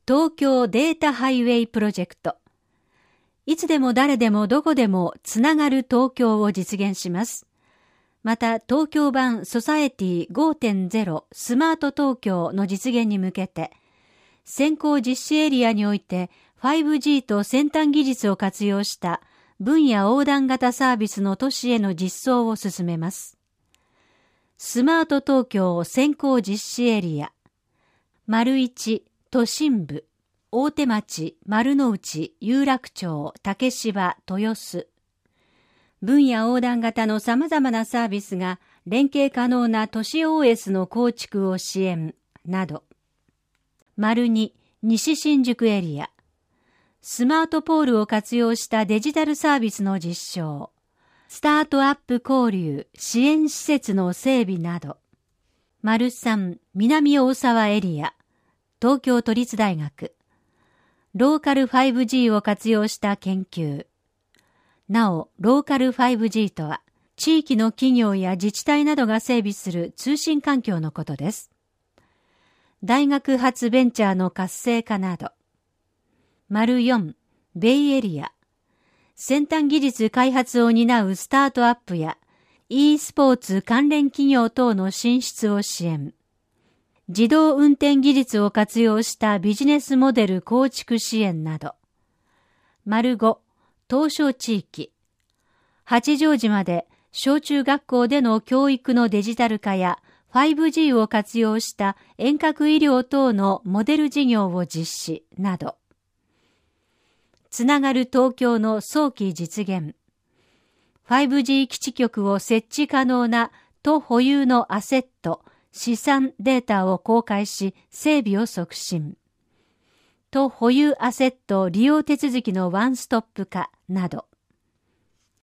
東京データハイウェイプロジェクト。いつでも誰でもどこでもつながる東京を実現します。また、東京版ソサエティ 5.0 スマート東京の実現に向けて、先行実施エリアにおいて 5G と先端技術を活用した分野横断型サービスの都市への実装を進めます。スマート東京先行実施エリア。1、都心部、大手町、丸の内、有楽町、竹芝、豊洲。分野横断型の様々なサービスが連携可能な都市 OS の構築を支援、など。2、西新宿エリア。スマートポールを活用したデジタルサービスの実証。スタートアップ交流、支援施設の整備など。3、南大沢エリア。東京都立大学。ローカル 5G を活用した研究。なお、ローカル 5G とは、地域の企業や自治体などが整備する通信環境のことです。大学発ベンチャーの活性化など。4、ベイエリア。先端技術開発を担うスタートアップや e スポーツ関連企業等の進出を支援。自動運転技術を活用したビジネスモデル構築支援など。5、東証地域。八丈島で小中学校での教育のデジタル化や 5G を活用した遠隔医療等のモデル事業を実施など。つながる東京の早期実現。5G 基地局を設置可能な都保有のアセット、資産データを公開し整備を促進。都保有アセット利用手続きのワンストップ化など。